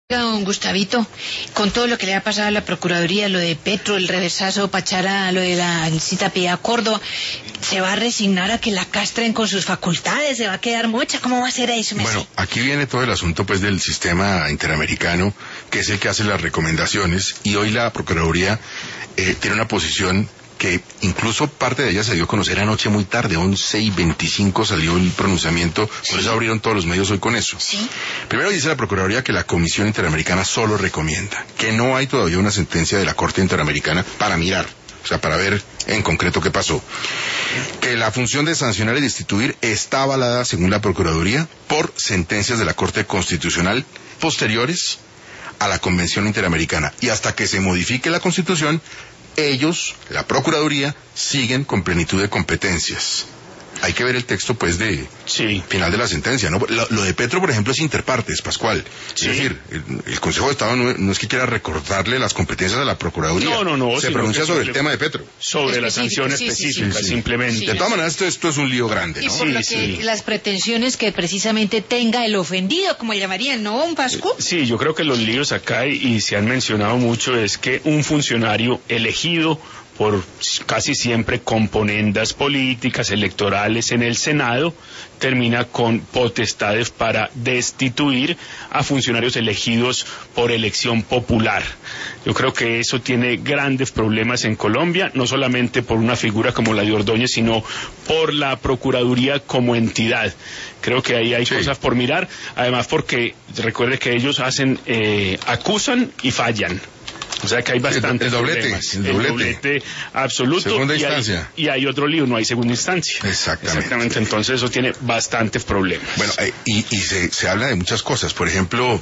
Don Gustavito, con todo lo que le ha pasado a la Procuraduría, lo de Petro, el reversazo Pachara, lo de la cita Piedad Córdoba, ¿se va a resignar a que la castren con sus facultades? ¿Se va a quedar mocha? ¿Cómo va a ser eso? Bueno, aquí viene todo el asunto pues del sistema interamericano, que es el que hace las recomendaciones, y hoy la Procuraduría tiene una posición que incluso parte de ella se dio a conocer anoche muy tarde, 11:25 salió el pronunciamiento, por eso abrieron todos los medios hoy con eso. ¿Sí? Primero dice la Procuraduría que la Comisión Interamericana solo recomienda, que no hay todavía una sentencia de la Corte Interamericana para mirar, o sea, para ver en concreto qué pasó. Que la función de sancionar y destituir está avalada, según la Procuraduría, por sentencias de la Corte Constitucional posteriores a la Convención Interamericana. Y hasta que se modifique la Constitución, ellos, la Procuraduría, siguen con plenitud de competencias. Hay que ver el texto, pues, de final de la sentencia, ¿no? Lo de Petro, por ejemplo, es interpartes, Pascual. Sí. Es decir, el Consejo de Estado no es que quiera recordarle las competencias de la Procuraduría. No. Se pronuncia sobre el tema de Petro. Sobre la sanción específica, simplemente. De todas maneras, esto es un lío grande, ¿no? Y por lo que las pretensiones que precisamente tenga el ofendido, como llamarían, ¿no, don Pascu? Sí, yo creo que los líos acá, y se han mencionado mucho, es que un funcionario elegido por casi siempre componendas políticas, electorales en el Senado, termina con potestades para destituir a funcionarios elegidos por elección popular. Yo creo que eso tiene grandes problemas en Colombia, no solamente por una figura como la de Ordóñez, sino por la Procuraduría como entidad. Creo que ahí hay cosas por mirar, además porque recuerde que ellos acusan y fallan. O sea que hay bastantes problemas. El doblete absoluto. Segunda instancia. Y hay otro lío, no hay segunda instancia. Exactamente. Entonces eso tiene bastantes problemas. Bueno, y se habla de muchas cosas. Por ejemplo,